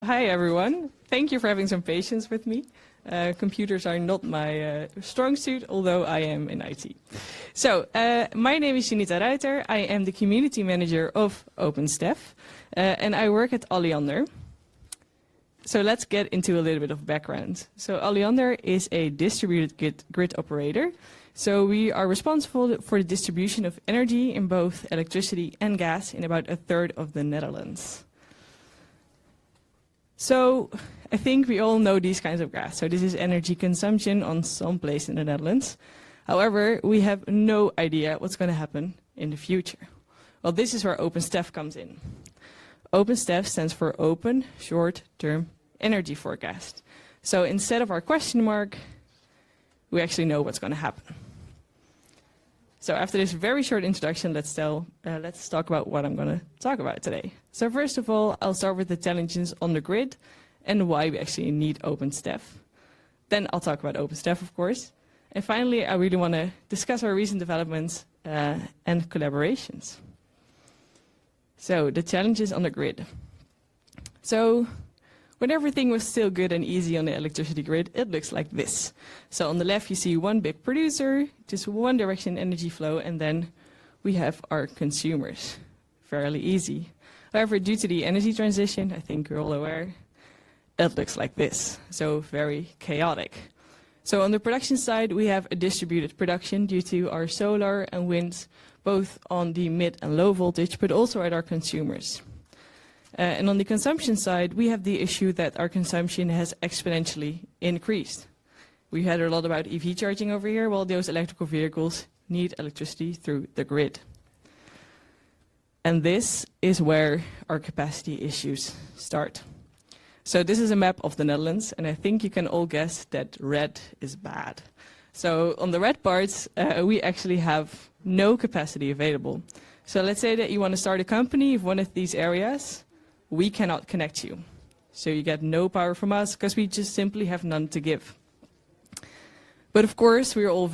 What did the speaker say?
Hi everyone. Thank you for having some patience with me. Computers are not my strong suit, although I am in IT. So, my name is Janita Ruiter. I am the community manager of OpenStaff, and I work at Alliander. So let's get into a little bit of background. So Alliander is a distributed grid operator. So we are responsible for the distribution of energy in both electricity and gas in about a third of the Netherlands. So I think we all know these kinds of graphs. So this is energy consumption on some place in the Netherlands. However, we have no idea what's going to happen in the future. Well, this is where OpenStaff comes in. OpenStaff stands for Open Short-Term Energy Forecast. So instead of our question mark, we actually know what's going to happen. So after this very short introduction, let's talk about what I'm going to talk about today. So first of all, I'll start with the challenges on the grid and why we actually need OpenStaff. Then I'll talk about OpenStaff, of course. And finally, I really want to discuss our recent developments and collaborations. So the challenges on the grid. So when everything was still good and easy on the electricity grid, it looks like this. So on the left, you see one big producer, just one direction energy flow, and then we have our consumers. Fairly easy. However, due to the energy transition, I think you're all aware, it looks like this. So very chaotic. So on the production side, we have a distributed production due to our solar and wind, both on the mid and low voltage, but also at our consumers. And on the consumption side, we have the issue that our consumption has exponentially increased. We had a lot about EV charging over here. Well, those electrical vehicles need electricity through the grid. And this is where our capacity issues start. So this is a map of the Netherlands, and I think you can all guess that red is bad. So on the red parts, we actually have no capacity available. So let's say that you want to start a company in one of these areas. We cannot connect you. So you get no power from us because we just simply have none to give. But of course, we are all